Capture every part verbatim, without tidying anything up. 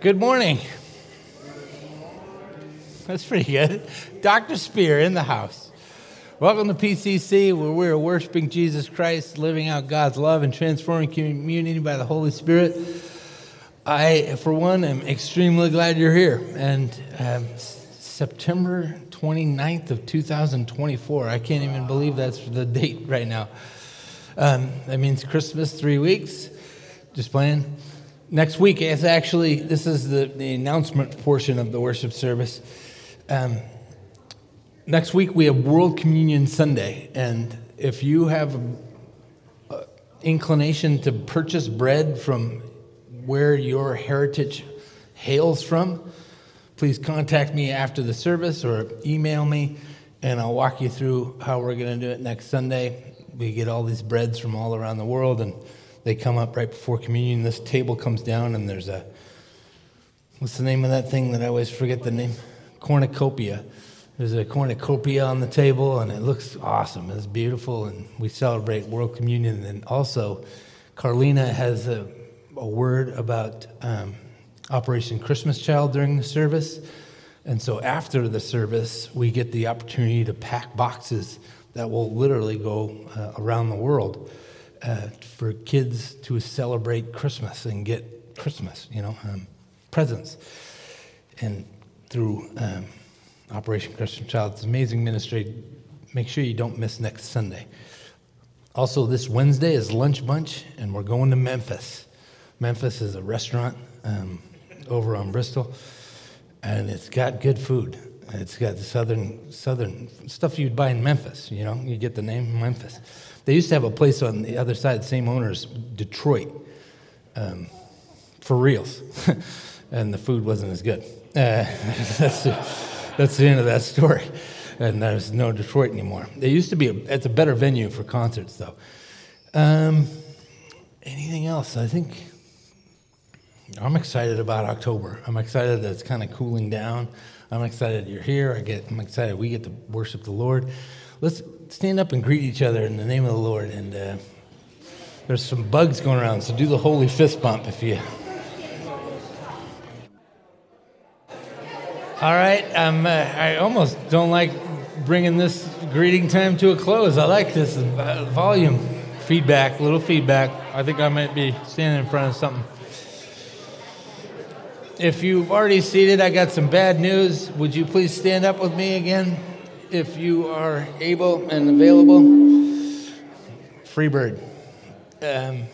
Good morning. That's pretty good. Doctor Spear in the house. Welcome to P C C, where we're worshiping Jesus Christ, living out God's love, and transforming community by the Holy Spirit. I, for one, am extremely glad you're here. And um, September twenty-ninth of two thousand twenty-four, I can't even believe that's the date right now. Um, that means Christmas, three weeks. Just playing. Next week is actually, this is the, the announcement portion of the worship service. Um, next week we have World Communion Sunday, and if you have an inclination to purchase bread from where your heritage hails from, please contact me after the service or email me, and I'll walk you through how we're going to do it next Sunday. We get all these breads from all around the world, and they come up right before communion. This table comes down, and there's a, what's the name of that thing that I always forget the name? Cornucopia. There's a cornucopia on the table, and it looks awesome. It's beautiful, and we celebrate World Communion. And also, Carlina has a, a word about um, Operation Christmas Child during the service. And so after the service, we get the opportunity to pack boxes that will literally go uh, around the world uh, for kids to celebrate Christmas and get Christmas, you know, um, presents. And through um, Operation Christmas Child, it's an amazing ministry. Make sure you don't miss next Sunday. Also, this Wednesday is Lunch Bunch, and we're going to Memphis. Memphis is a restaurant um, over on Bristol, and it's got good food. It's got the southern southern stuff you'd buy in Memphis, you know. You get the name Memphis. They used to have a place on the other side, the same owners, Detroit, um, for reals. And the food wasn't as good. Uh, that's, the, that's the end of that story. And there's no Detroit anymore. There used to be, a, it's a better venue for concerts, though. Um, anything else? I think I'm excited about October. I'm excited that it's kind of cooling down. I'm excited you're here. I get, I'm excited we get to worship the Lord. Let's stand up and greet each other in the name of the Lord. And uh, there's some bugs going around, so do the holy fist bump if you... All right, um, uh, I almost don't like bringing this greeting time to a close. I like this uh, volume feedback, little feedback. I think I might be standing in front of something. If you've already seated, I got some bad news. Would you please stand up with me again, if you are able and available? Freebird. Um,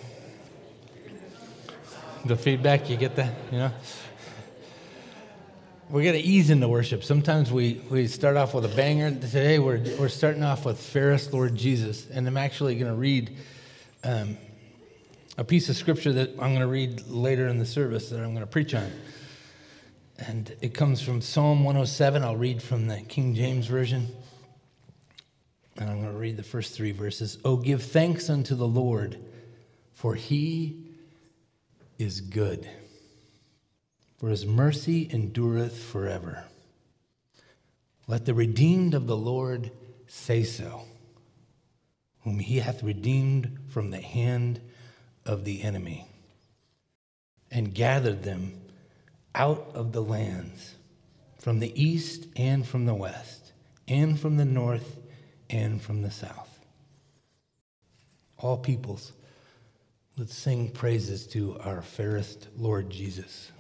the feedback, you get that, you know? We're going to ease into worship. Sometimes we, we start off with a banger. Today we're we're starting off with Fairest Lord Jesus, and I'm actually going to read um, a piece of scripture that I'm going to read later in the service that I'm going to preach on. And it comes from Psalm one oh seven. I'll read from the King James Version. And I'm going to read the first three verses. Oh, give thanks unto the Lord, for he is good, for his mercy endureth forever. Let the redeemed of the Lord say so, whom he hath redeemed from the hand of the enemy, and gathered them out of the lands, from the east and from the west, and from the north and from the south. All peoples, let's sing praises to our fairest Lord Jesus.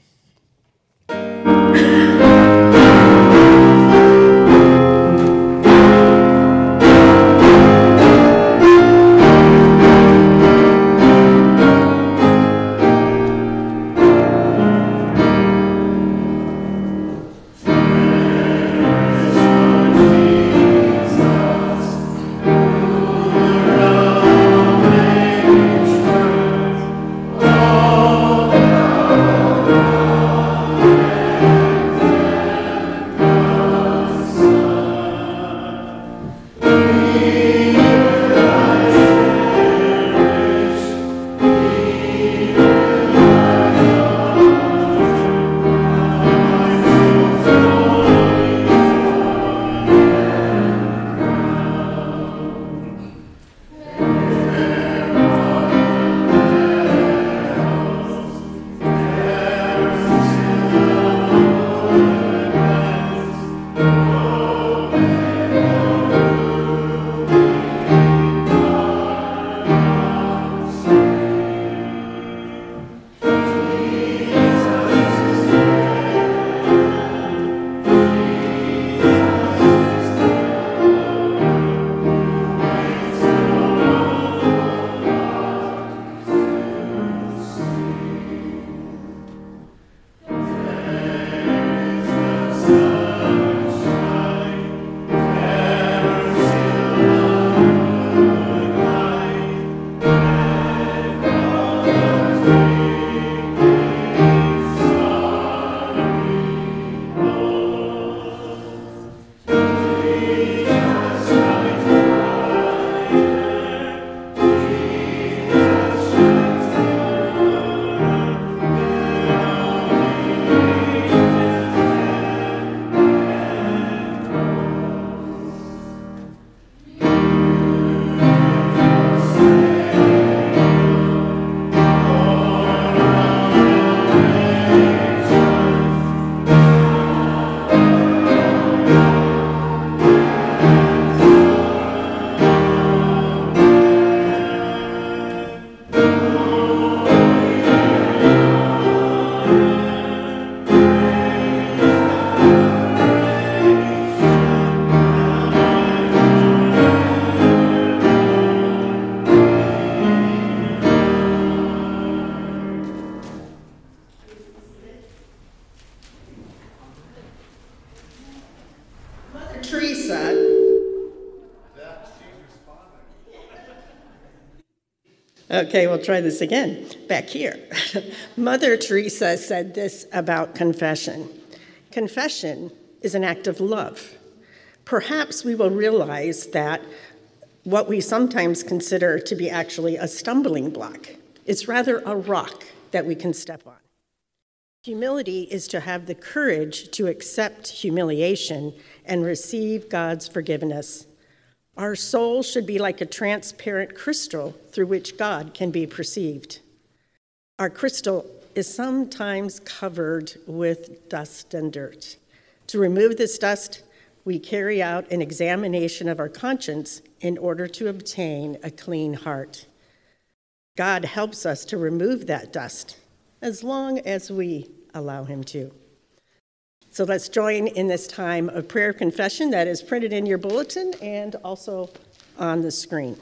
Okay, we'll try this again. Back here. Mother Teresa said this about confession. Confession is an act of love. Perhaps we will realize that what we sometimes consider to be actually a stumbling block, it's rather a rock that we can step on. Humility is to have the courage to accept humiliation and receive God's forgiveness. Our soul should be like a transparent crystal through which God can be perceived. Our crystal is sometimes covered with dust and dirt. To remove this dust, we carry out an examination of our conscience in order to obtain a clean heart. God helps us to remove that dust as long as we allow him to. So let's join in this time of prayer confession that is printed in your bulletin and also on the screen.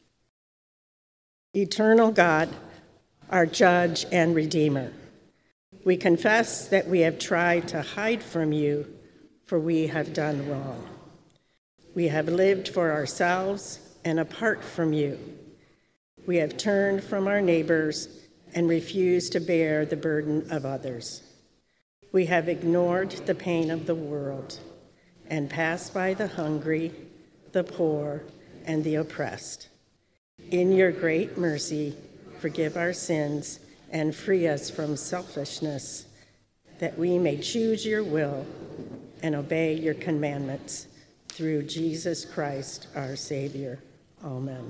Eternal God, our judge and redeemer, we confess that we have tried to hide from you, for we have done wrong. We have lived for ourselves and apart from you. We have turned from our neighbors and refused to bear the burden of others. We have ignored the pain of the world and passed by the hungry, the poor, and the oppressed. In your great mercy, forgive our sins and free us from selfishness, that we may choose your will and obey your commandments through Jesus Christ, our Savior. Amen.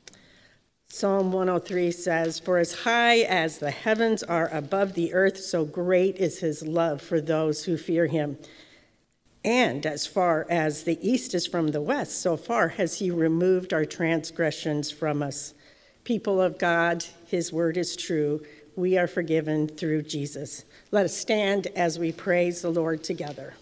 Psalm one oh three says, "For as high as the heavens are above the earth, so great is his love for those who fear him. And as far as the east is from the west, so far has he removed our transgressions from us." People of God, his word is true. We are forgiven through Jesus. Let us stand as we praise the Lord together.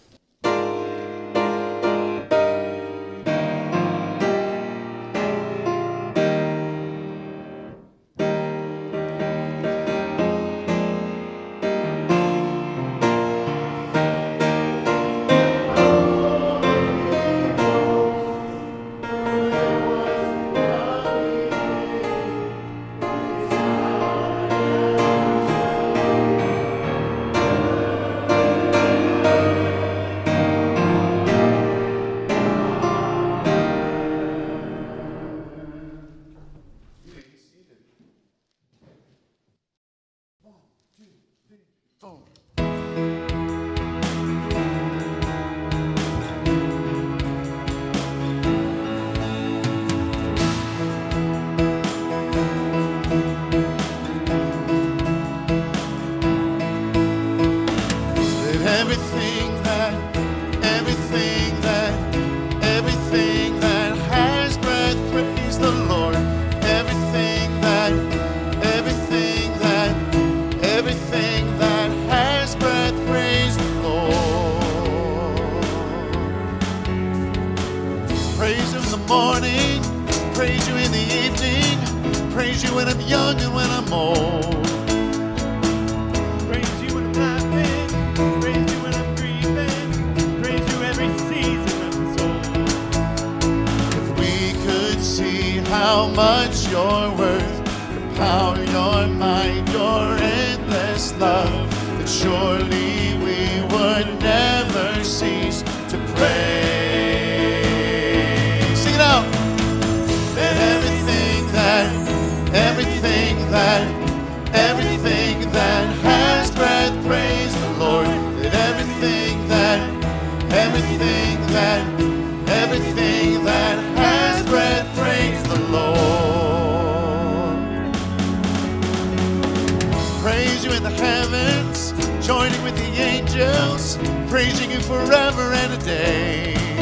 Joining with the angels, praising you forever and a day.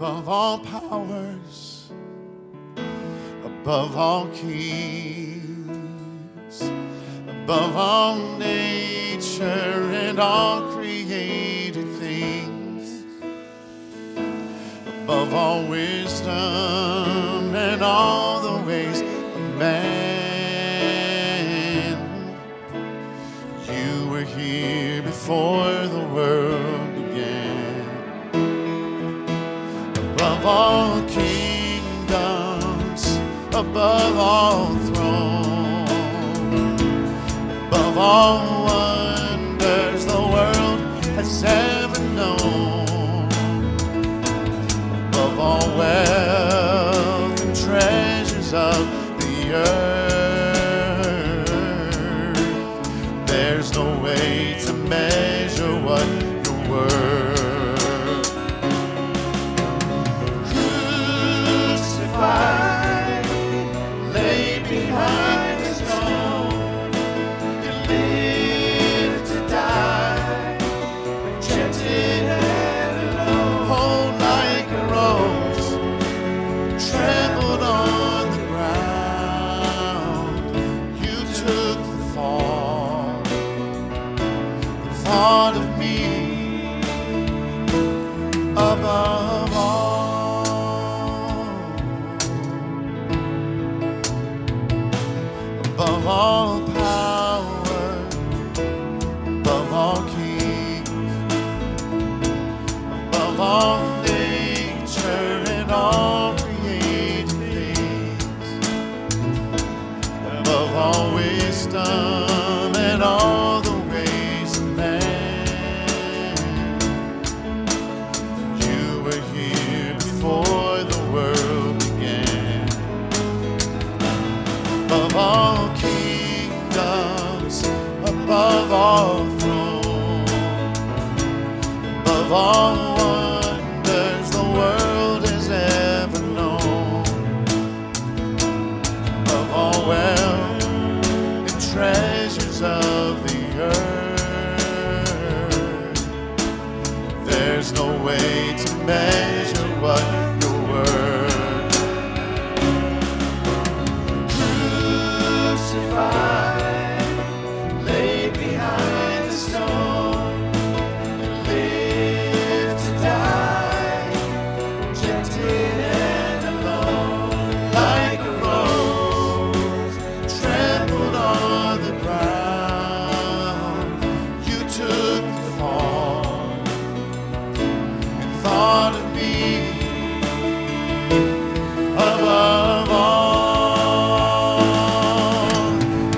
above all powers, above all kings, above all nature and all created things, above all wisdom and all the ways of man. You were here before the world began. Above all kingdoms, above all thrones, above all wonders the world has ever known, above all wealth and treasures of the earth, there's no way to measure what you're worth. Crucified, laid behind the stone, you lived to die, rejected and alone. Hold like a rose, trampled on the ground. You took the fall, you thought of me above all, above all power, above all kings, above all nature and all created things, above all wisdom and all the ways of man. You were here before the world began. Above all kingdoms, above all thrones, above all wonders the world has ever known, above all wealth and treasures of the earth, there's no way to measure what you're worth. Crucified, laid behind the stone, you lived to die, rejected and alone. Like a rose, trampled on the ground, you took the fall and thought of me above all.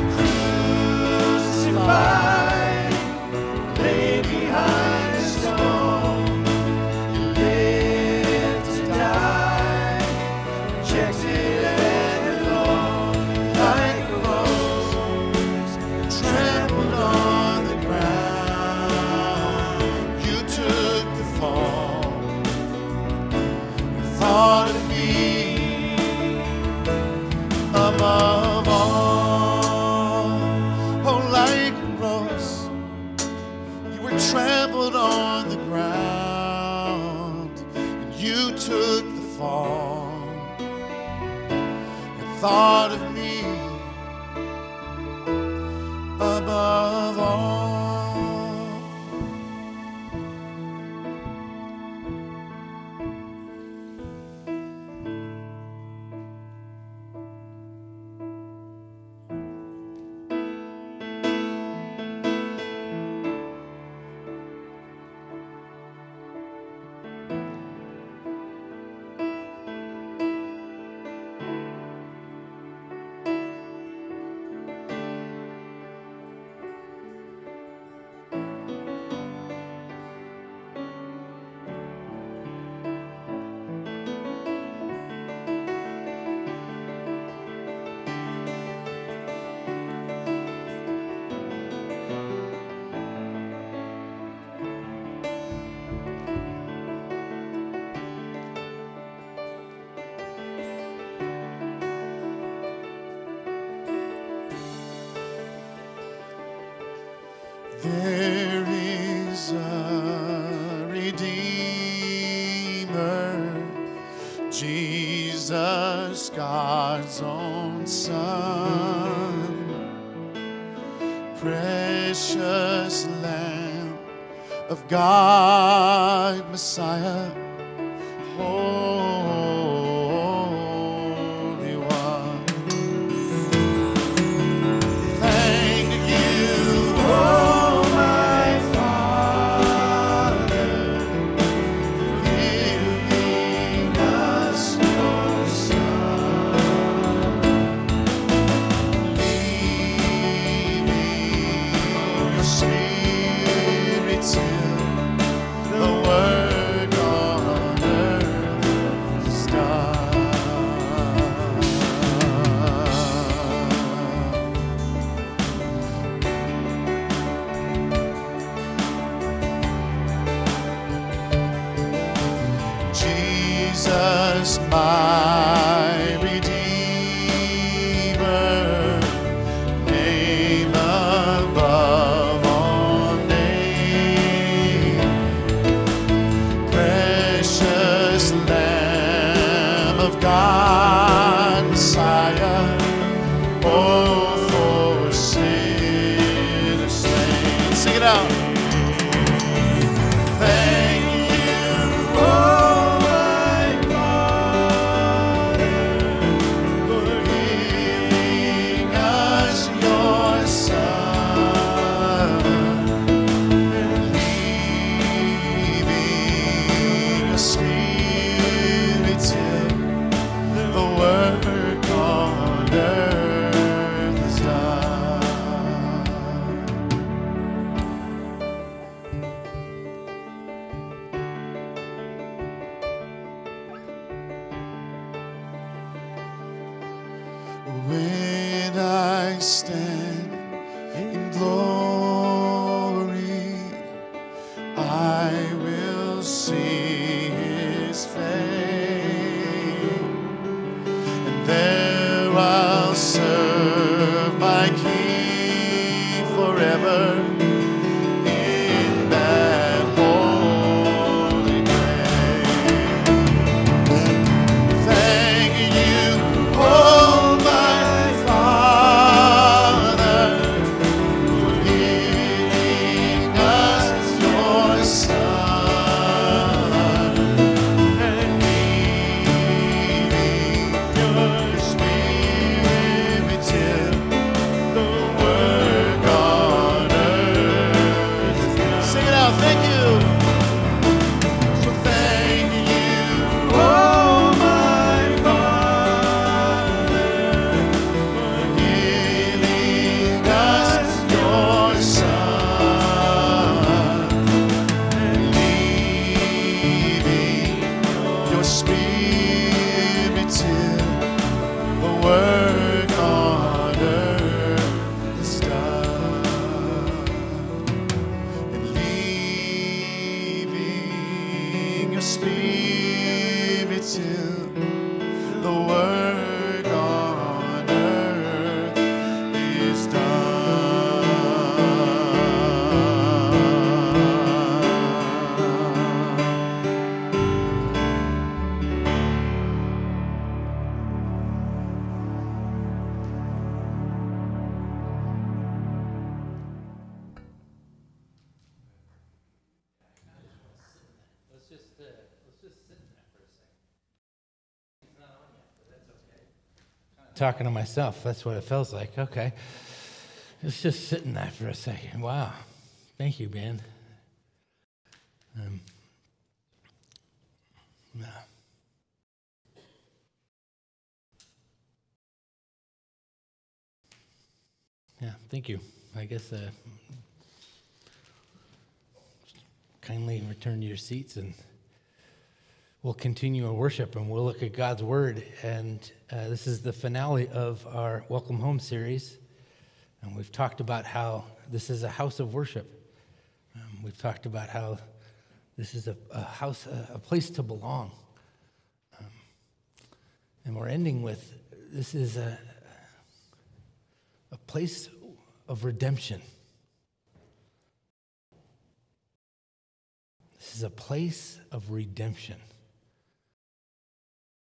Crucified, laid behind the stone, you lived to die, rejected and alone. Like a rose, trampled on the ground, you took the fall and thought of me above all. Oh, like a rose, you were trampled on the ground, and you took the fall and thought of me above all. Jesus, God's own Son, precious Lamb of God, Messiah, Holy One. Thank you, oh my Father, for giving us your Son, leaving your Spirit till the work on earth is done. Jesus, my Redeemer, name above all names, precious Lamb of God, Messiah, oh, for sinners slain. Sing it out. Thank you, oh my Father, for giving us your Son, and leaving your Spirit till the work on earth is done. When I stand in glory, I will see his face, and there I'll serve my King forever in that holy place. Thank you, oh my Father, for giving us your Son, and leaving your Spirit till the work on earth is done. Sing it out. Thank you. So thank you, oh my Father, for giving us your Son, and leaving your Spirit till the work on earth is done, and leaving your Spirit till the work on earth is Let's just, uh, let's just sit in that for a second. It's not on yet, but that's okay. Talking to myself, that's what it feels like. Okay. Let's just sit in that for a second. Wow. Thank you, Ben. Um, yeah. Yeah, thank you. I guess uh, kindly return to your seats, and we'll continue our worship, and we'll look at God's Word. And uh, this is the finale of our Welcome Home series. And we've talked about how this is a house of worship. Um, we've talked about how this is a, a house, a, a place to belong. Um, and we're ending with, this is a, a place of redemption. This is a place of redemption.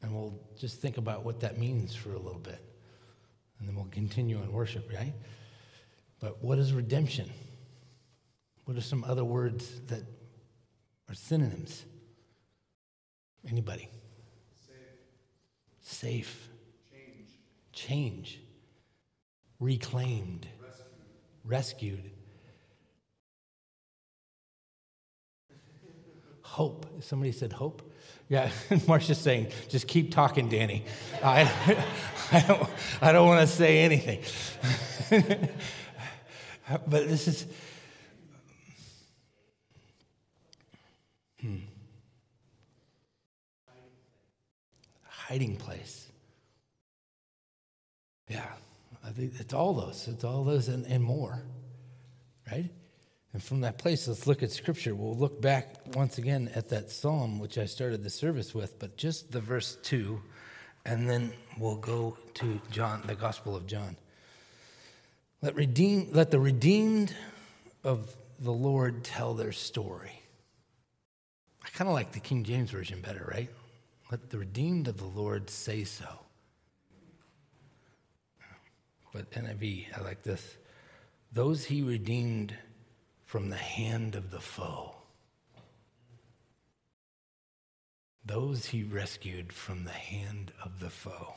just think about what that means for a little bit. And then we'll continue in worship, right? But what is redemption? What are some other words that are synonyms? Anybody? Safe. Safe. Change. Change. Reclaimed. Rescued. Rescued. Hope. Somebody said hope? Yeah, Marcia's saying, just keep talking, Danny. I, I don't, I don't want to say anything. But this is... Hmm. Hiding place. Yeah, I think it's all those. It's all those and, and more, right? And from that place, let's look at Scripture. We'll look back once again at that psalm, which I started the service with, but just the verse two, and then we'll go to John, the Gospel of John. Let redeem, let the redeemed of the Lord tell their story. I kind of like the King James Version better, right? Let the redeemed of the Lord say so. But N I V, I like this. Those he redeemed from the hand of the foe. Those he rescued from the hand of the foe.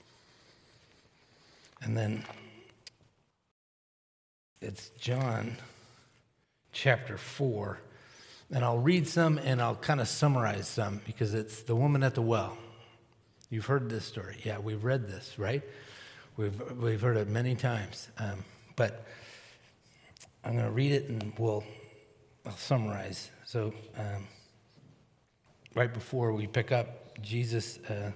And then it's John chapter four. And I'll read some and I'll kind of summarize some because it's the woman at the well. You've heard this story. Yeah, we've read this, right? We've we've heard it many times. Um, but I'm going to read it and we'll I'll summarize. So um, right before we pick up, Jesus uh,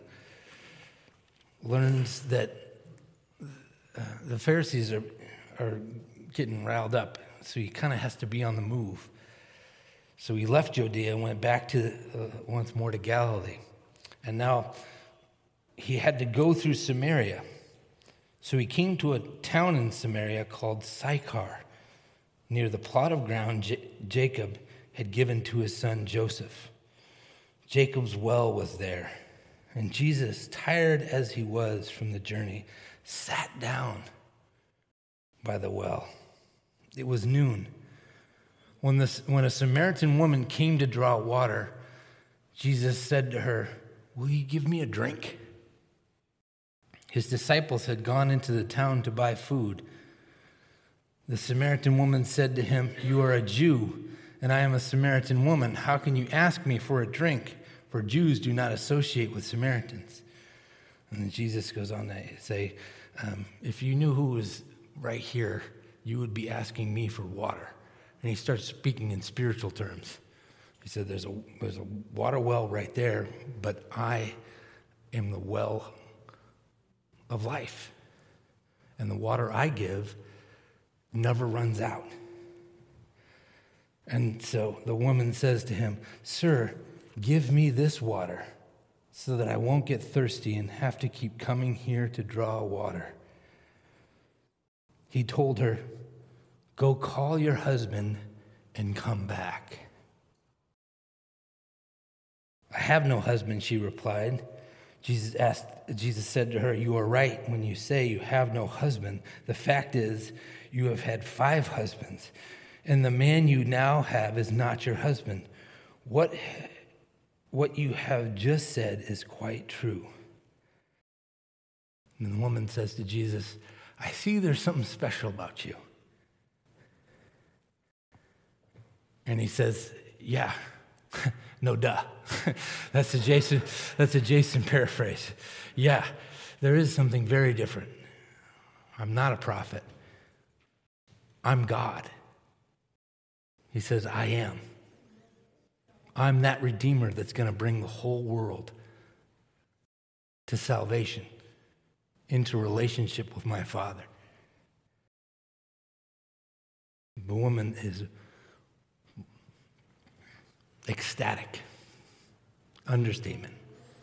learns that uh, the Pharisees are are getting riled up, so he kind of has to be on the move. So he left Judea and went back to uh, once more to Galilee. And now he had to go through Samaria. So he came to a town in Samaria called Sychar, near the plot of ground J- Jacob had given to his son Joseph. Jacob's well was there. And Jesus, tired as he was from the journey, sat down by the well. It was noon. When, this, when a Samaritan woman came to draw water, Jesus said to her, "Will you give me a drink?" His disciples had gone into the town to buy food. The Samaritan woman said to him, "You are a Jew, and I am a Samaritan woman. How can you ask me for a drink? For Jews do not associate with Samaritans." And then Jesus goes on to say, um, if you knew who was right here, you would be asking me for water. And he starts speaking in spiritual terms. He said, there's a, there's a water well right there, but I am the well of life. And the water I give never runs out. And so the woman says to him, "Sir, give me this water so that I won't get thirsty and have to keep coming here to draw water." He told her, "Go call your husband and come back." "I have no husband," she replied. Jesus asked, Jesus said to her, "You are right when you say you have no husband. The fact is, you have had five husbands, and the man you now have is not your husband. What, what you have just said is quite true." And the woman says to Jesus, "I see there's something special about you." And he says, "Yeah, no duh." That's a Jason, that's a Jason paraphrase. Yeah, there is something very different. I'm not a prophet. I'm God. He says, I am. I'm that Redeemer that's going to bring the whole world to salvation, into relationship with my Father. The woman is ecstatic. Understatement.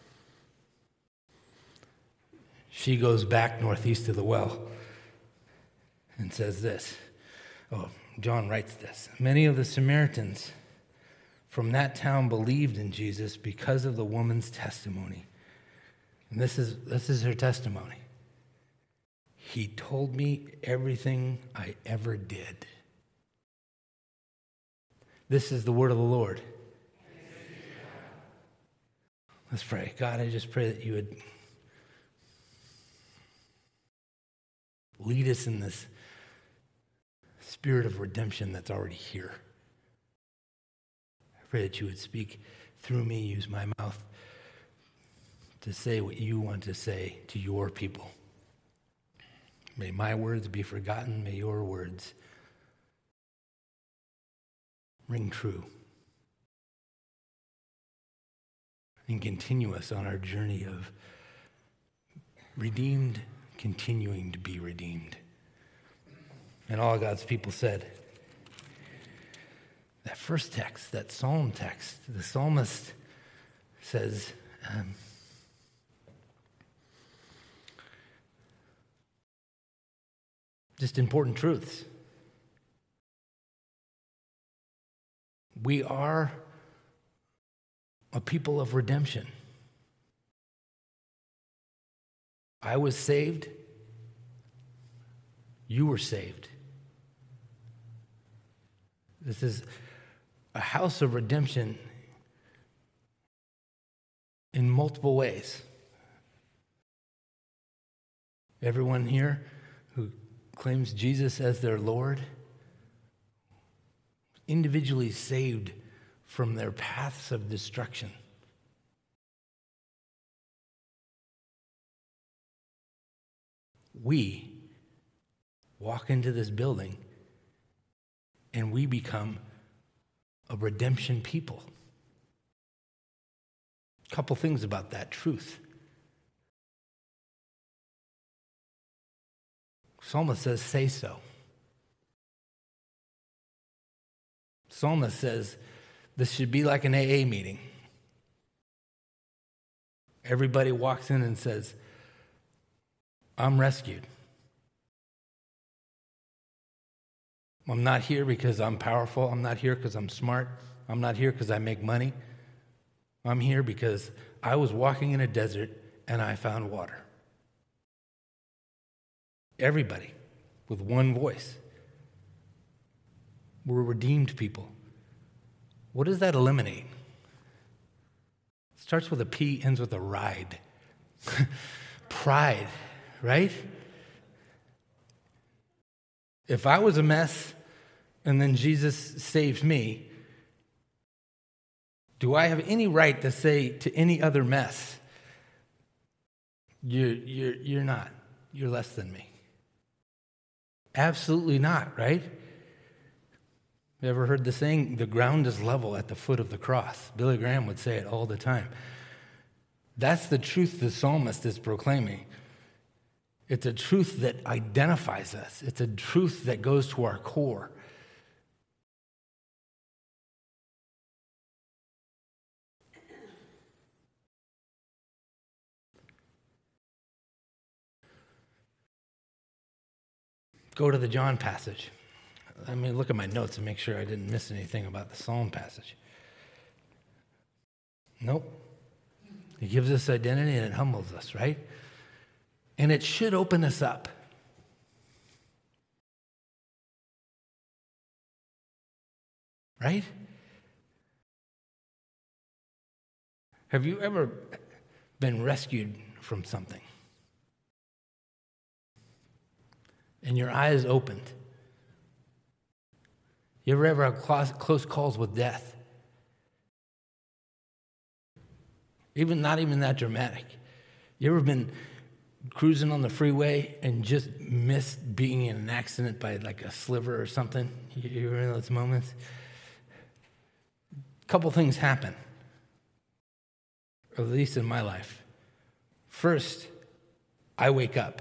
She goes back northeast of the well and says this. Oh, John writes this. Many of the Samaritans from that town believed in Jesus because of the woman's testimony. And this is this is her testimony. He told me everything I ever did. This is the word of the Lord. Let's pray. God, I just pray that you would lead us in this spirit of redemption that's already here. I pray that you would speak through me, use my mouth to say what you want to say to your people. May my words be forgotten. May your words ring true and continue us on our journey of redeemed, continuing to be redeemed. And all God's people said, that first text, that psalm text, the psalmist says, um, just important truths. We are a people of redemption. I was saved. You were saved. This is a house of redemption in multiple ways. Everyone here who claims Jesus as their Lord, individually saved from their paths of destruction. We walk into this building and we become a redemption people. A couple things about that truth. Psalmist says, say so. Psalmist says, this should be like an A A meeting. Everybody walks in and says, I'm rescued. I'm not here because I'm powerful. I'm not here because I'm smart. I'm not here because I make money. I'm here because I was walking in a desert and I found water. Everybody with one voice. We're redeemed people. What does that eliminate? It starts with a P, ends with a ride. Pride, right? If I was a mess and then Jesus saved me, do I have any right to say to any other mess, you're, you're, you're not, you're less than me? Absolutely not, right? You ever heard the saying, the ground is level at the foot of the cross? Billy Graham would say it all the time. That's the truth the psalmist is proclaiming. It's a truth that identifies us. It's a truth that goes to our core. Go to the John passage. Let me look at my notes and make sure I didn't miss anything about the Psalm passage. Nope. It gives us identity and it humbles us, right? And it should open us up. Right? Have you ever been rescued from something? And your eyes opened? You ever ever have close calls with death? Even not even that dramatic. You ever been cruising on the freeway and just missed being in an accident by like a sliver or something? You ever in those moments? A couple things happen, or at least in my life. First, I wake up.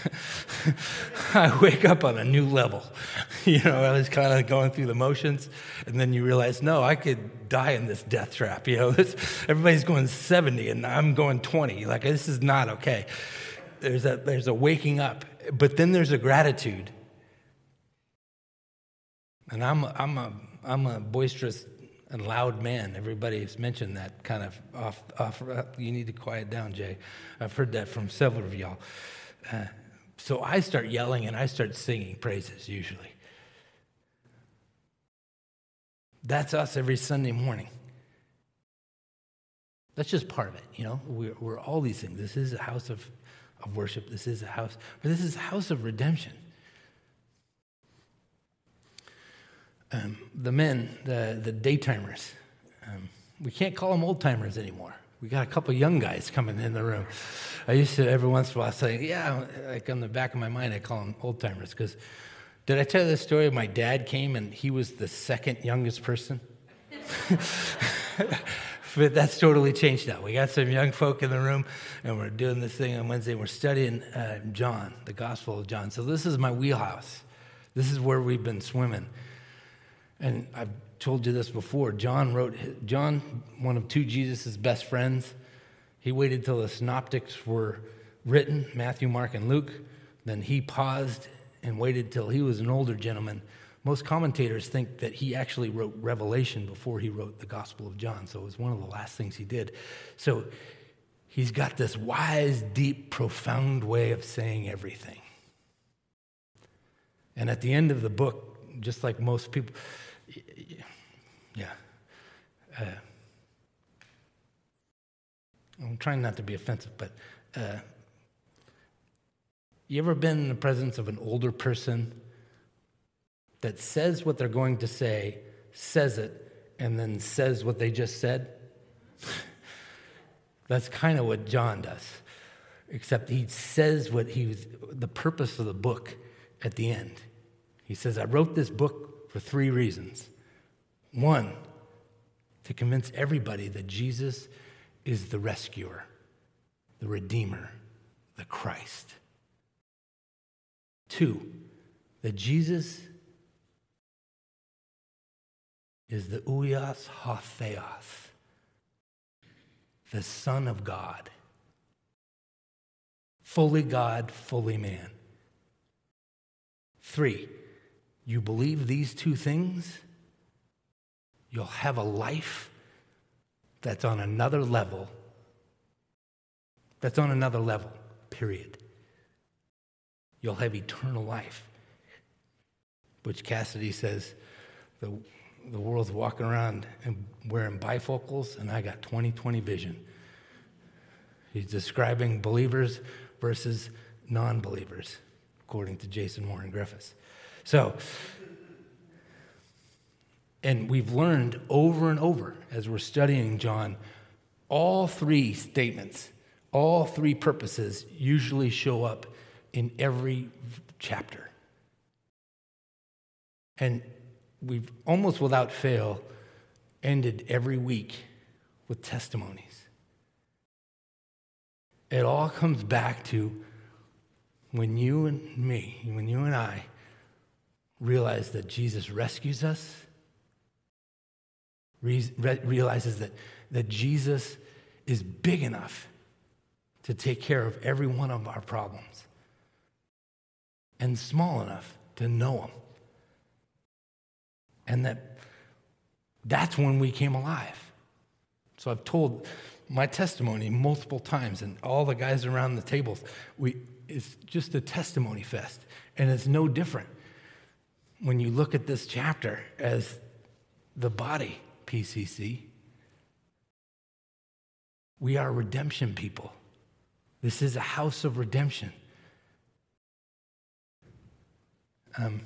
I wake up on a new level. You know, I was kind of going through the motions, and then you realize, no, I could die in this death trap. You know, this, everybody's going seventy, and I'm going twenty. Like, this is not okay. There's a there's a waking up, but then there's a gratitude. And I'm a, I'm a I'm a boisterous and loud man. Everybody's mentioned that kind of off, off. You need to quiet down, Jay. I've heard that from several of y'all. Uh, so I start yelling and I start singing praises usually. That's us every Sunday morning. That's just part of it, you know. We're, we're all these things. This is a house of, of worship. This is a house, but this is a house of redemption. Um, the men, the, the daytimers, um, we can't call them old timers anymore. We got a couple young guys coming in the room. I used to every once in a while say, yeah, like on the back of my mind, I call them old timers. Because did I tell you the story? My dad came and he was the second youngest person. But that's totally changed now. We got some young folk in the room, and we're doing this thing on Wednesday. We're studying uh, John, the Gospel of John. So this is my wheelhouse. This is where we've been swimming. And I've told you this before. John wrote, John, one of two Jesus' best friends, he waited till the synoptics were written, Matthew, Mark, and Luke. Then he paused and waited till he was an older gentleman. Most commentators think that he actually wrote Revelation before he wrote the Gospel of John. So it was one of the last things he did. So he's got this wise, deep, profound way of saying everything. And at the end of the book, just like most people, yeah. Uh, I'm trying not to be offensive, but uh, you ever been in the presence of an older person that says what they're going to say, says it, and then says what they just said? That's kind of what John does, except he says what he was, the purpose of the book at the end. He says, I wrote this book for three reasons. One, to convince everybody that Jesus is the rescuer, the redeemer, the Christ. Two, that Jesus is the Ouios Hatheos, the Son of God. Fully God, fully man. Three, you believe these two things, you'll have a life that's on another level. That's on another level, period. You'll have eternal life. Butch Cassidy says, the, the world's walking around and wearing bifocals, and I got twenty twenty vision. He's describing believers versus non-believers, according to Jason Warren Griffiths. So, and we've learned over and over as we're studying John, all three statements, all three purposes usually show up in every chapter. And we've almost without fail ended every week with testimonies. It all comes back to when you and me, when you and I realize that Jesus rescues us, re- realizes that, that Jesus is big enough to take care of every one of our problems and small enough to know him. And that that's when we came alive. So I've told my testimony multiple times, and all the guys around the tables, we it's just a testimony fest. And it's no different when you look at this chapter as the body, P C C. We are redemption people. This is a house of redemption. Um,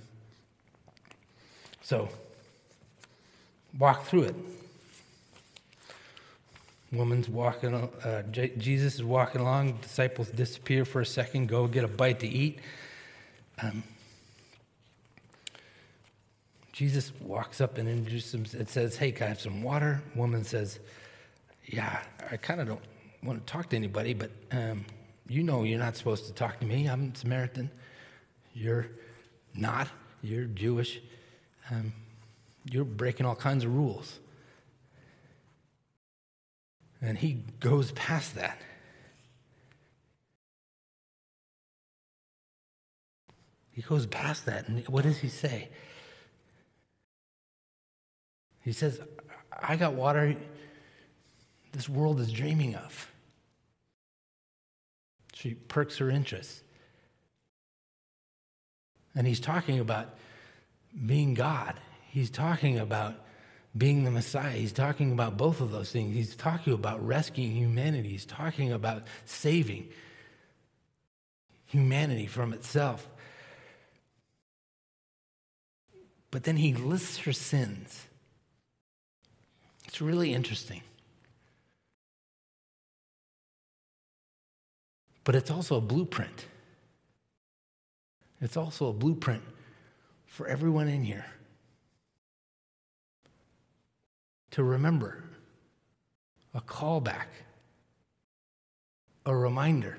so, walk through it. Woman's walking, uh, J- Jesus is walking along, disciples disappear for a second, go get a bite to eat. Um, Jesus walks up and introduces him. It says, hey, can I have some water? Woman says, yeah, I kind of don't want to talk to anybody, but um, you know you're not supposed to talk to me. I'm Samaritan. You're not. You're Jewish. Um, you're breaking all kinds of rules. And he goes past that. He goes past that, and what does he say? He says, I got water this world is dreaming of. She perks her interest. And he's talking about being God. He's talking about being the Messiah. He's talking about both of those things. He's talking about rescuing humanity. He's talking about saving humanity from itself. But then he lists her sins. It's really interesting. But it's also a blueprint. It's also a blueprint for everyone in here to remember, a callback, a reminder.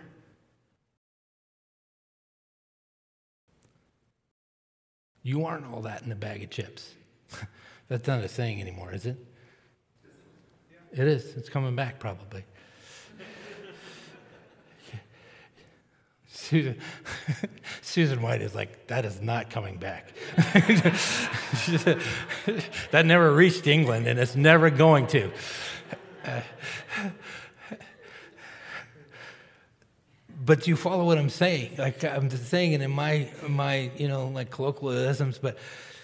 You aren't all that in a bag of chips. That's not a saying anymore, is it? It is. It's coming back probably. Susan, Susan White is like, that is not coming back. That never reached England, and it's never going to. Uh, but you follow what I'm saying. Like I'm just saying it in my my you know like colloquialisms, but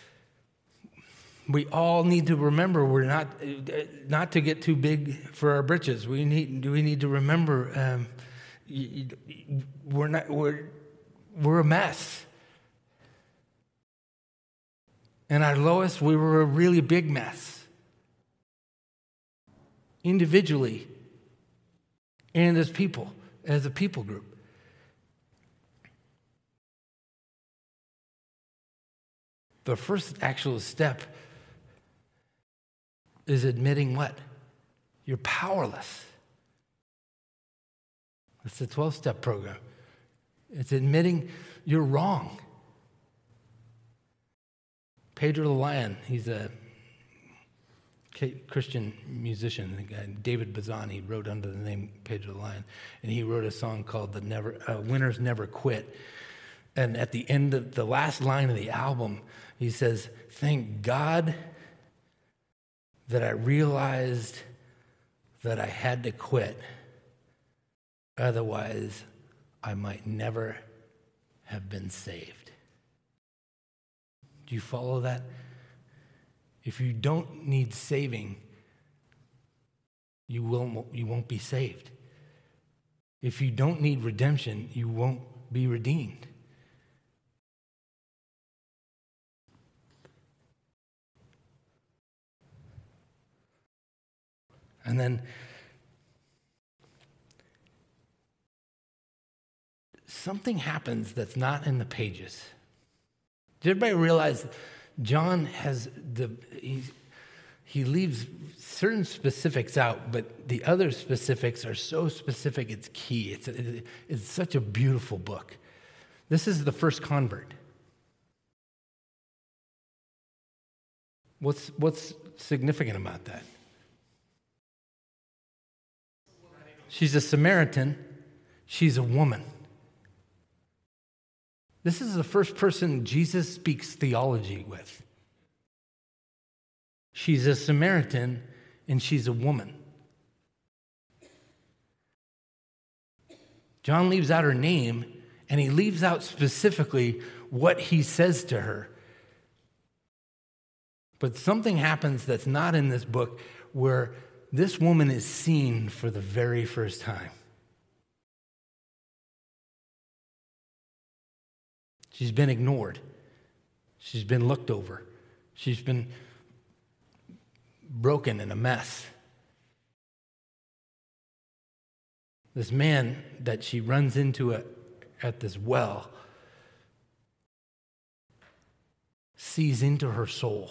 we all need to remember we're not not to get too big for our britches. We need we need to remember. Um, We're not. We're we're a mess. And at our lowest, we were a really big mess. Individually, and as people, as a people group. The first actual step is admitting what? You're powerless. It's the twelve-step program. It's admitting you're wrong. Pedro the Lion, he's a Christian musician. The guy, David Bazzani, wrote under the name Pedro the Lion, and he wrote a song called "The Never uh, Winners Never Quit." And at the end of the last line of the album, he says, "Thank God that I realized that I had to quit. Otherwise, I might never have been saved." Do you follow that? If you don't need saving, you will you won't be saved. If you don't need redemption, you won't be redeemed. And then something happens that's not in the pages. Did everybody realize John has the he, he leaves certain specifics out, but the other specifics are so specific it's key. It's a, it's such a beautiful book. This is the first convert. What's what's significant about that? She's a Samaritan. She's a woman. This is the first person Jesus speaks theology with. She's a Samaritan, and she's a woman. John leaves out her name, and he leaves out specifically what he says to her. But something happens that's not in this book where this woman is seen for the very first time. She's been ignored. She's been looked over. She's been broken and a mess. This man that she runs into at, at this well sees into her soul.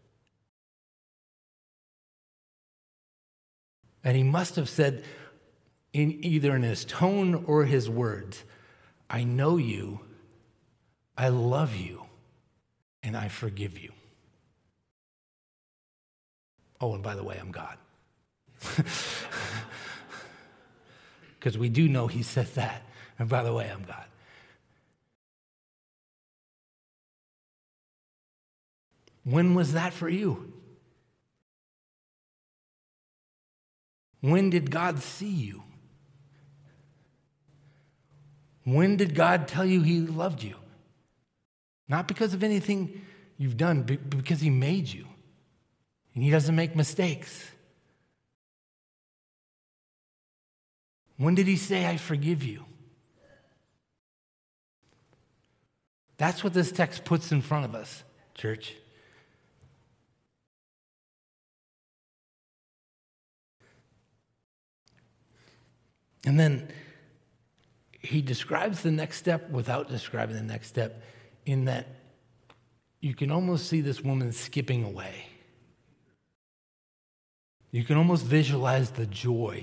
And he must have said, in either in his tone or his words, "I know you, I love you, and I forgive you. Oh, and by the way, I'm God." Because we do know he says that. And by the way, I'm God. When was that for you? When did God see you? When did God tell you he loved you? Not because of anything you've done, but because he made you. And he doesn't make mistakes. When did he say, I forgive you? That's what this text puts in front of us, church. And then he describes the next step without describing the next step, in that you can almost see this woman skipping away. You can almost visualize the joy.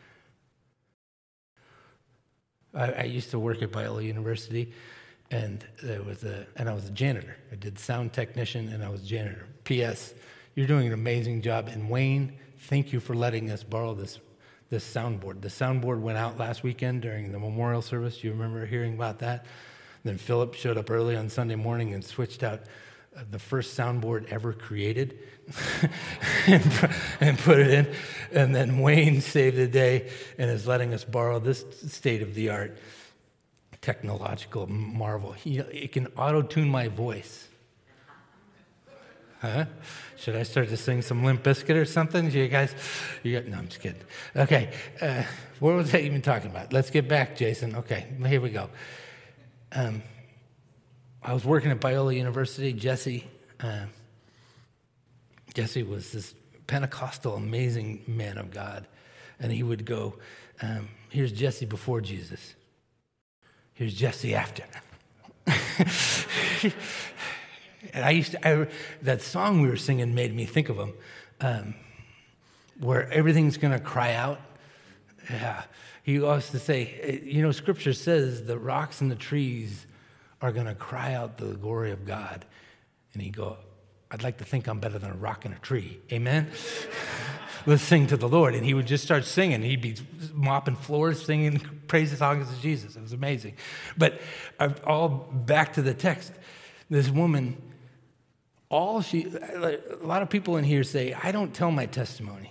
I, I used to work at Biola University, and there was a, and I was a janitor. I did sound technician, and I was janitor. P S. You're doing an amazing job, and Wayne, thank you for letting us borrow this this soundboard. The soundboard went out last weekend during the memorial service. Do you remember hearing about that? Then Philip showed up early on Sunday morning and switched out uh, the first soundboard ever created and, and put it in. And then Wayne saved the day and is letting us borrow this state-of-the-art technological marvel. He, it can auto-tune my voice. Huh? Should I start to sing some Limp Bizkit or something? You guys, you got, no, I'm just kidding. Okay, uh, what was I even talking about? Let's get back, Jason. Okay, here we go. Um, I was working at Biola University. Jesse, uh, Jesse was this Pentecostal, amazing man of God, and he would go, um, "Here's Jesse before Jesus. Here's Jesse after." And I used to, I, that song we were singing made me think of him, um, where everything's going to cry out. Yeah. He used to say, you know, Scripture says the rocks and the trees are going to cry out the glory of God. And he'd go, I'd like to think I'm better than a rock and a tree. Amen? Let's sing to the Lord. And he would just start singing. He'd be mopping floors, singing praises, songs to Jesus. It was amazing. But uh, all back to the text. This woman, all she, a lot of people in here say, I don't tell my testimony.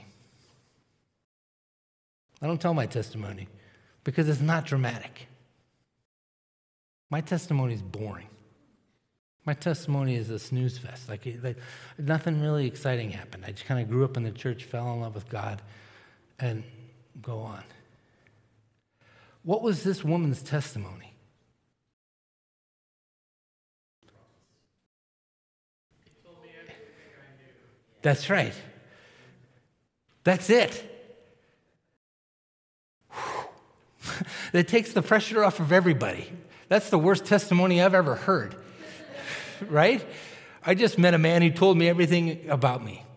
I don't tell my testimony because it's not dramatic. My testimony is boring. My testimony is a snooze fest. Like, like nothing really exciting happened. I just kind of grew up in the church, fell in love with God, and go on. What was this woman's testimony? That's right. That's it. That takes the pressure off of everybody. That's the worst testimony I've ever heard. Right? I just met a man who told me everything about me.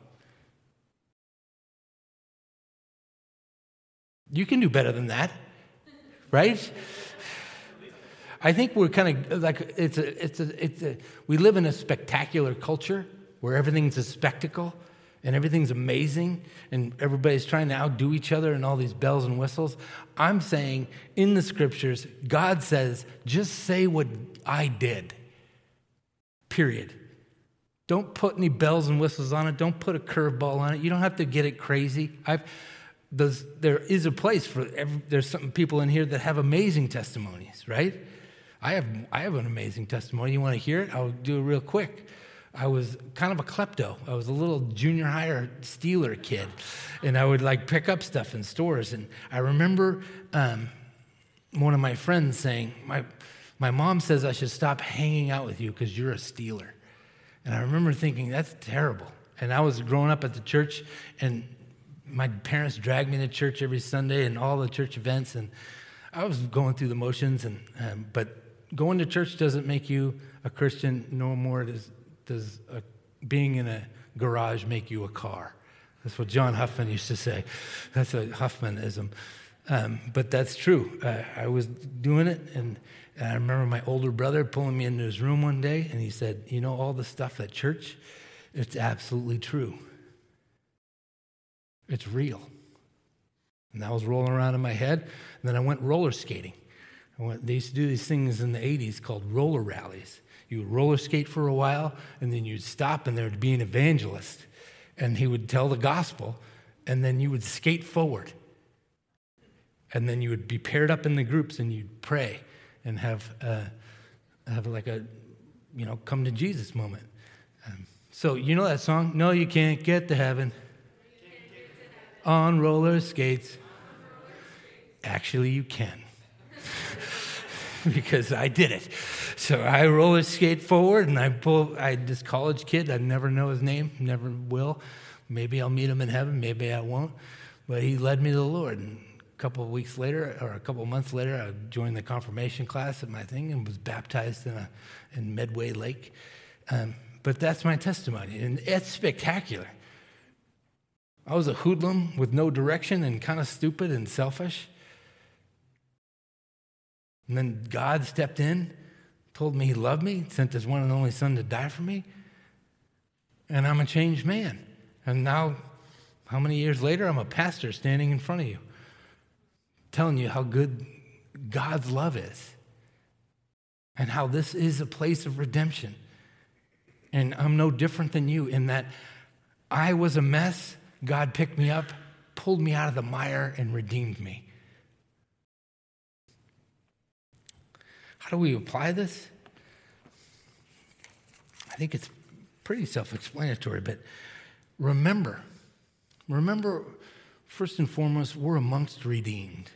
You can do better than that. Right? I think we're kind of like, it's a, it's a, it's a, we live in a spectacular culture where everything's a spectacle and everything's amazing and everybody's trying to outdo each other and all these bells and whistles. I'm saying in the scriptures, God says, just say what I did, period. Don't put any bells and whistles on it. Don't put a curveball on it. You don't have to get it crazy. I've, those, there is a place for, every, there's some people in here that have amazing testimonies, right? I have, I have an amazing testimony. You want to hear it? I'll do it real quick. I was kind of a klepto. I was a little junior higher stealer kid, and I would like pick up stuff in stores. And I remember um, one of my friends saying, my, my mom says I should stop hanging out with you because you're a stealer. And I remember thinking, that's terrible. And I was growing up at the church, and my parents dragged me to church every Sunday and all the church events, and I was going through the motions. And um, but going to church doesn't make you a Christian no more does Does a, being in a garage make you a car? That's what John Huffman used to say. That's a Huffmanism. Um, but that's true. Uh, I was doing it, and, and I remember my older brother pulling me into his room one day, and he said, you know, all the stuff at church, it's absolutely true. It's real. And that was rolling around in my head. And then I went roller skating. I went, they used to do these things in the eighties called roller rallies. You would roller skate for a while, and then you'd stop, and there would be an evangelist, and he would tell the gospel, and then you would skate forward, And then you would be paired up in the groups and you'd pray and have uh, have like a, you know, come to Jesus moment. Um, so you know that song? No, you can't get to heaven on roller skates. Actually, you can. Because I did it. So I roller skate forward and I pull, I this college kid, I never know his name, never will. Maybe I'll meet him in heaven, maybe I won't. But he led me to the Lord. And a couple of weeks later, or a couple of months later, I joined the confirmation class at my thing and was baptized in a in Medway Lake. Um, but that's my testimony, and it's spectacular. I was a hoodlum with no direction and kind of stupid and selfish. And then God stepped in, told me he loved me, sent his one and only son to die for me, and I'm a changed man. And now, how many years later, I'm a pastor standing in front of you, telling you how good God's love is and how this is a place of redemption. And I'm no different than you in that I was a mess. God picked me up, pulled me out of the mire, and redeemed me. How do we apply this? I think it's pretty self-explanatory, but remember, remember, first and foremost, we're amongst redeemed.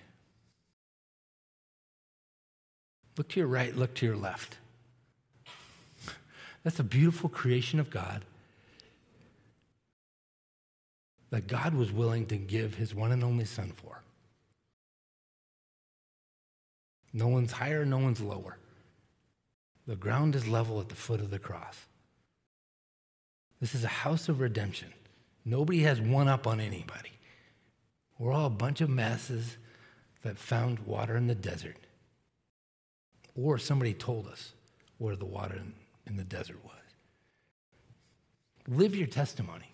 Look to your right, look to your left. That's a beautiful creation of God that God was willing to give his one and only son for. No one's higher, no one's lower. The ground is level at the foot of the cross. This is a house of redemption. Nobody has one up on anybody. We're all a bunch of masses that found water in the desert. Or somebody told us where the water in, in the desert was. Live your testimony.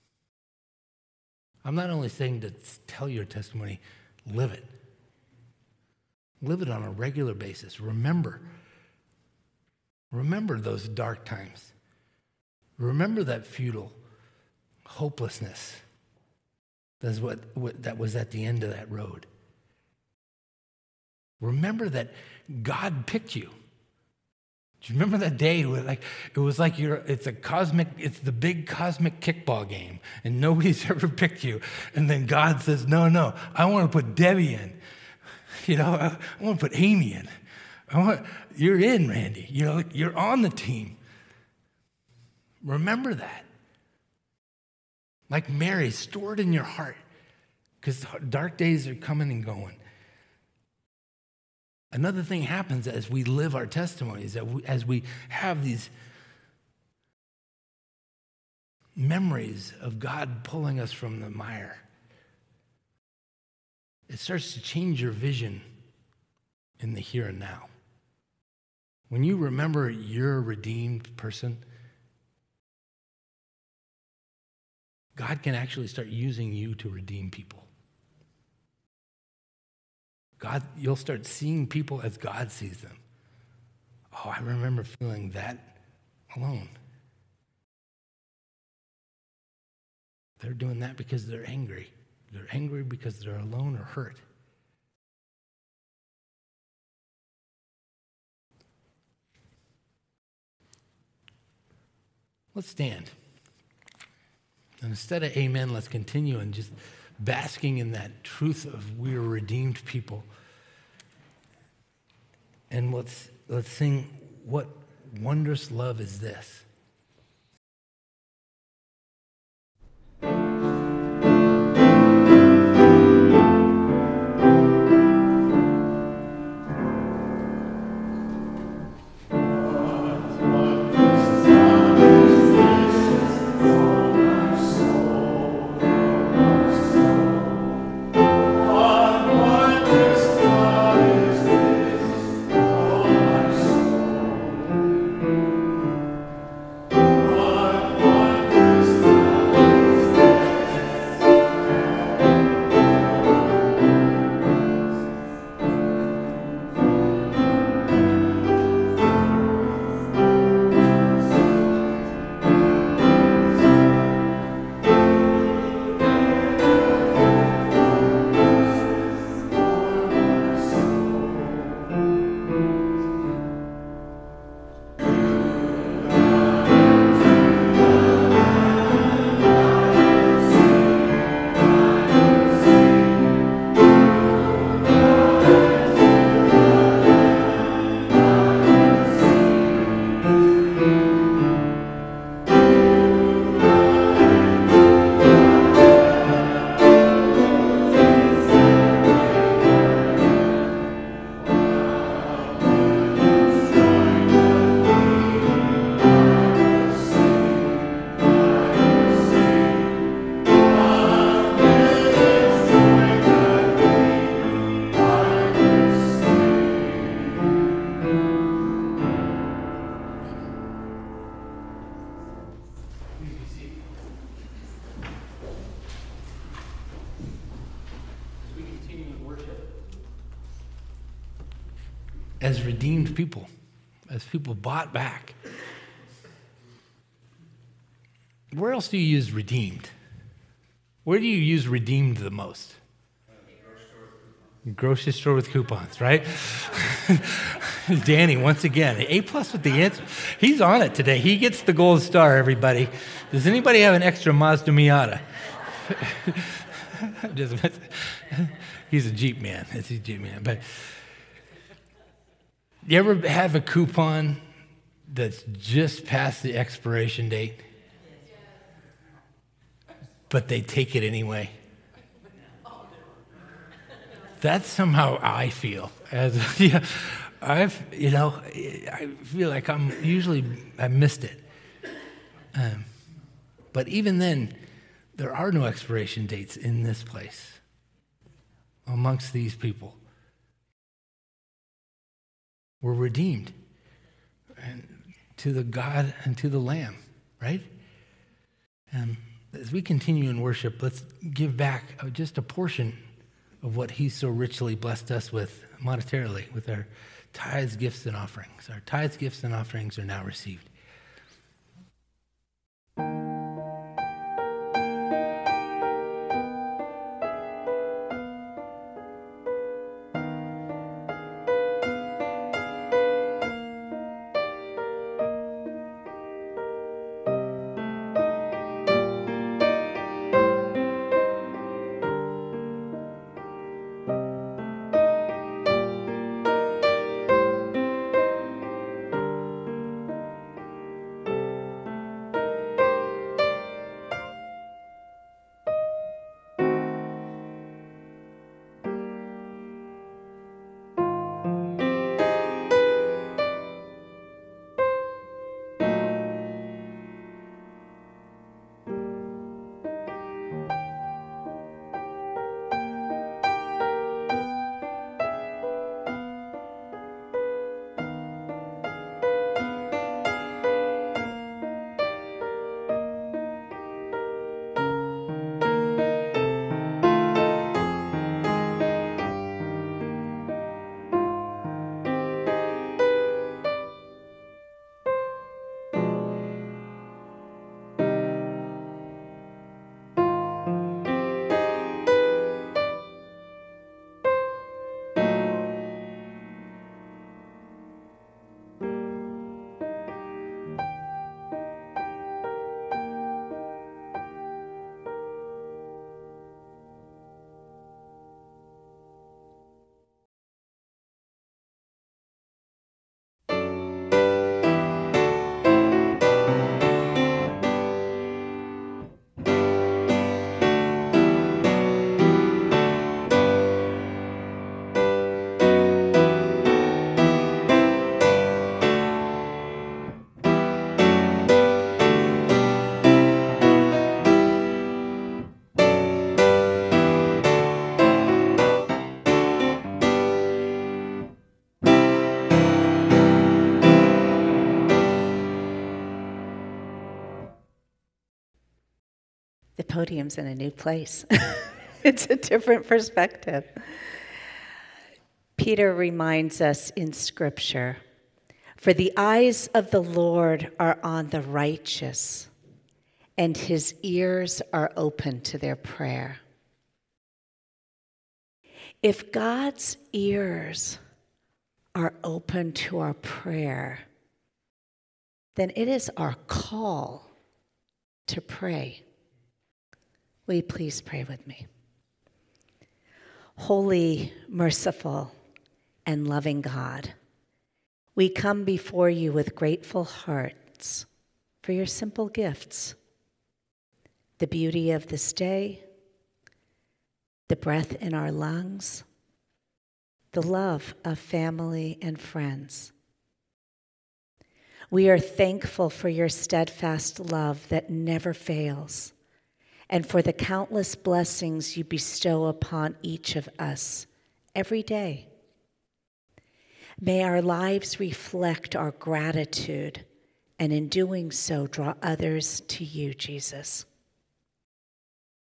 I'm not only saying to tell your testimony, live it. Live it on a regular basis. Remember. Remember those dark times. Remember that futile hopelessness. That's what, what that was at the end of that road. Remember that God picked you. Do you remember that day where like it was like you're it's a cosmic, it's the big cosmic kickball game, and nobody's ever picked you. And then God says, no, no, I want to put Debbie in. You know, I, I want to put Amy in. I want you're in, Randy. You know, you're on the team. Remember that. Like Mary, store it in your heart. Because dark days are coming and going. Another thing happens as we live our testimonies, that we, as we have these memories of God pulling us from the mire. It starts to change your vision in the here and now. When you remember you're a redeemed person, God can actually start using you to redeem people. God, you'll start seeing people as God sees them. Oh, I remember feeling that alone. They're doing that because they're angry. They're angry because they're alone or hurt. Let's stand. And instead of amen, let's continue and just basking in that truth of we are redeemed people. And let's let's sing, what wondrous love is this? as redeemed people, as people bought back. Where else do you use redeemed? Where do you use redeemed the most? Grocery store with coupons, right? Danny, once again, A plus with the answer. He's on it today. He gets the gold star, everybody. Does anybody have an extra Mazda Miata? He's a Jeep man. It's a Jeep man. But you ever have a coupon that's just past the expiration date, but they take it anyway? That's somehow I feel. As yeah, I've you know I feel like I'm usually I missed it. Um, but even then, there are no expiration dates in this place amongst these people. We're redeemed and to the God and to the Lamb, right? And as we continue in worship, let's give back just a portion of what he's so richly blessed us with monetarily, with our tithes, gifts, and offerings. Our tithes, gifts, and offerings are now received. The podium's in a new place. It's a different perspective. Peter reminds us in Scripture, "For the eyes of the Lord are on the righteous, and his ears are open to their prayer." If God's ears are open to our prayer, then it is our call to pray. Will you please pray with me? Holy, merciful, and loving God, we come before you with grateful hearts for your simple gifts, the beauty of this day, the breath in our lungs, the love of family and friends. We are thankful for your steadfast love that never fails, and for the countless blessings you bestow upon each of us every day. May our lives reflect our gratitude, and in doing so, draw others to you, Jesus.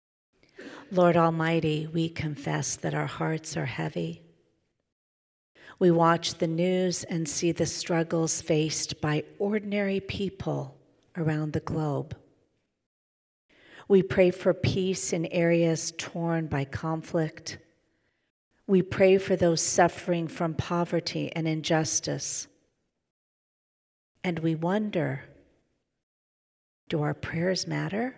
Lord Almighty, we confess that our hearts are heavy. We watch the news and see the struggles faced by ordinary people around the globe. We pray for peace in areas torn by conflict. We pray for those suffering from poverty and injustice. And we wonder, do our prayers matter?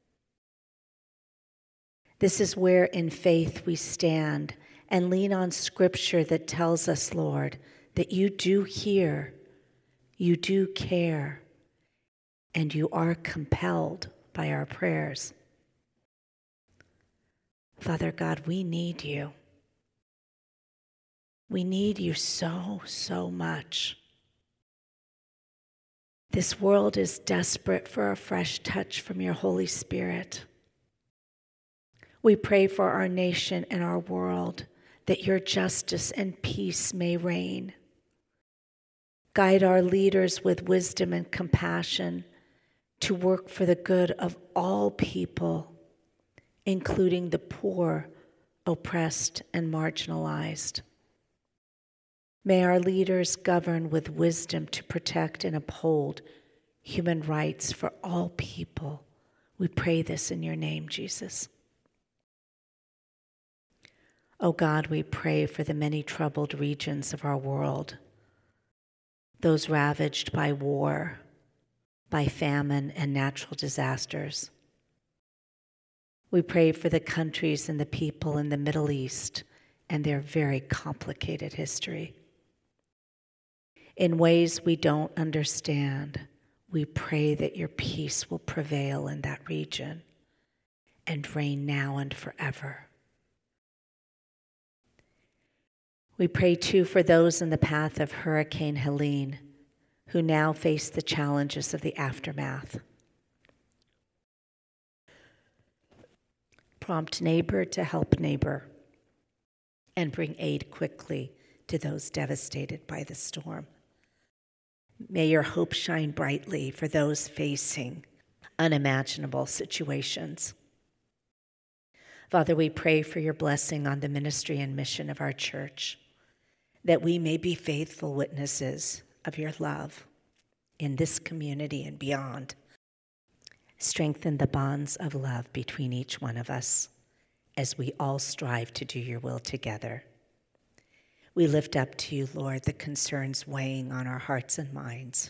This is where in faith we stand and lean on Scripture that tells us, Lord, that you do hear, you do care, and you are compelled by our prayers. Father God, we need you. We need you so, so much. This world is desperate for a fresh touch from your Holy Spirit. We pray for our nation and our world, that your justice and peace may reign. Guide our leaders with wisdom and compassion to work for the good of all people, including the poor, oppressed, and marginalized. May our leaders govern with wisdom to protect and uphold human rights for all people. We pray this in your name, Jesus. Oh God, we pray for the many troubled regions of our world, those ravaged by war, by famine and natural disasters. We pray for the countries and the people in the Middle East and their very complicated history. In ways we don't understand, we pray that your peace will prevail in that region and reign now and forever. We pray too for those in the path of Hurricane Helene who now face the challenges of the aftermath. Prompt neighbor to help neighbor and bring aid quickly to those devastated by the storm. May your hope shine brightly for those facing unimaginable situations. Father, we pray for your blessing on the ministry and mission of our church, that we may be faithful witnesses of your love in this community and beyond. Strengthen the bonds of love between each one of us as we all strive to do your will together. We lift up to you, Lord, the concerns weighing on our hearts and minds.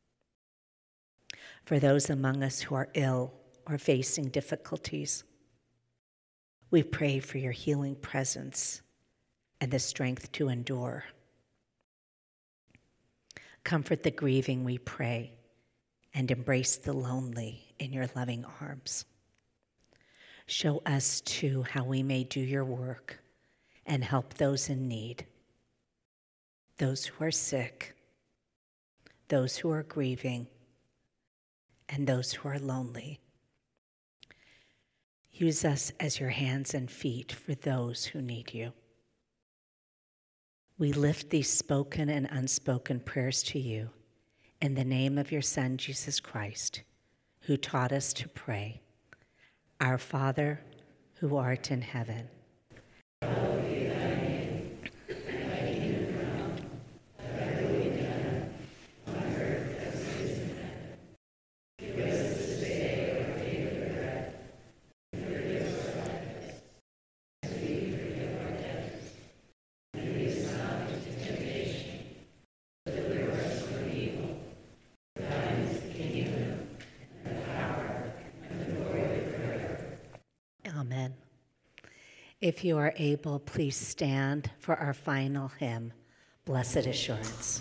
For those among us who are ill or facing difficulties, we pray for your healing presence and the strength to endure. Comfort the grieving, we pray, and embrace the lonely in your loving arms. Show us, too, how we may do your work and help those in need, those who are sick, those who are grieving, and those who are lonely. Use us as your hands and feet for those who need you. We lift these spoken and unspoken prayers to you in the name of your Son, Jesus Christ, who taught us to pray, Our Father, who art in heaven. Amen. If you are able, please stand for our final hymn, Blessed Assurance.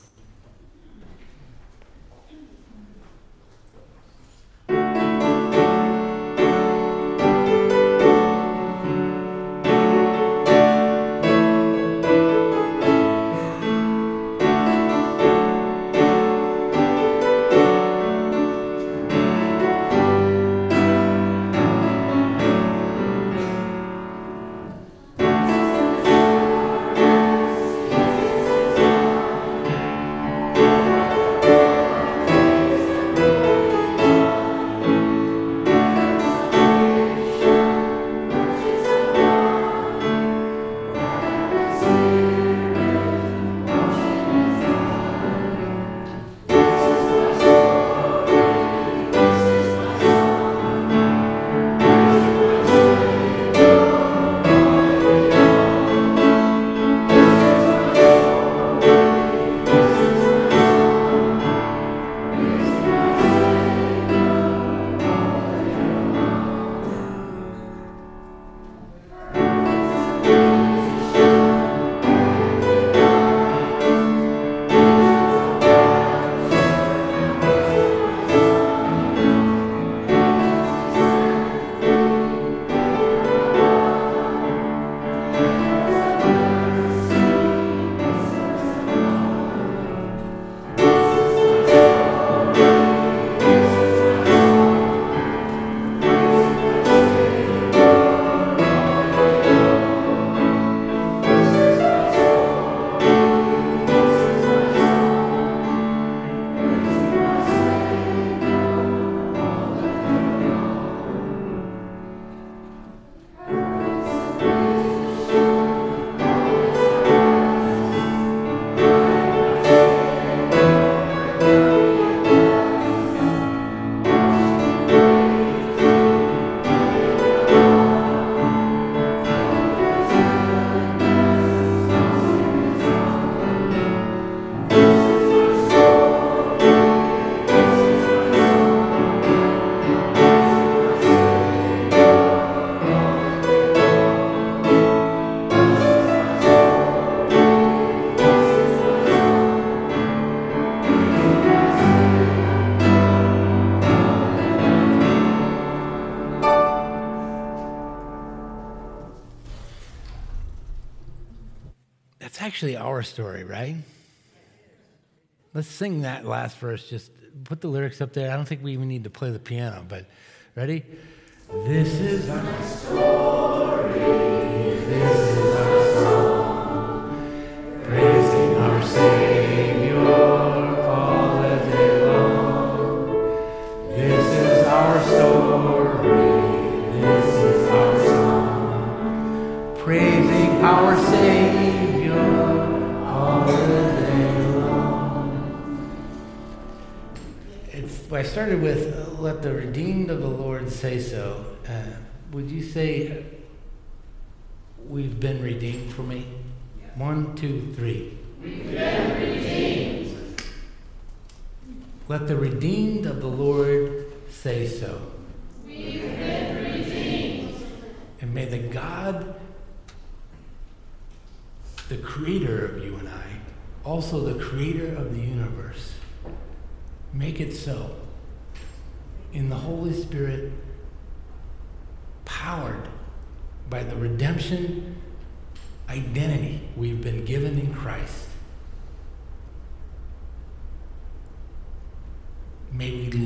actually our story, right? Let's sing that last verse. Just put the lyrics up there. I don't think we even need to play the piano, but ready? This is our story. This is our song. Praising our Savior all the day long. This is our story. This is our song. Praising our Savior all the day long. It's, I started with, uh, let the redeemed of the Lord say so. Uh, would you say, we've been redeemed for me? One, two, three. We've been redeemed. Let the redeemed of the Lord say so. We've been redeemed. And may the God, the creator of you and I, also the creator of the universe, make it so. In the Holy Spirit, powered by the redemption identity we've been given in Christ, may we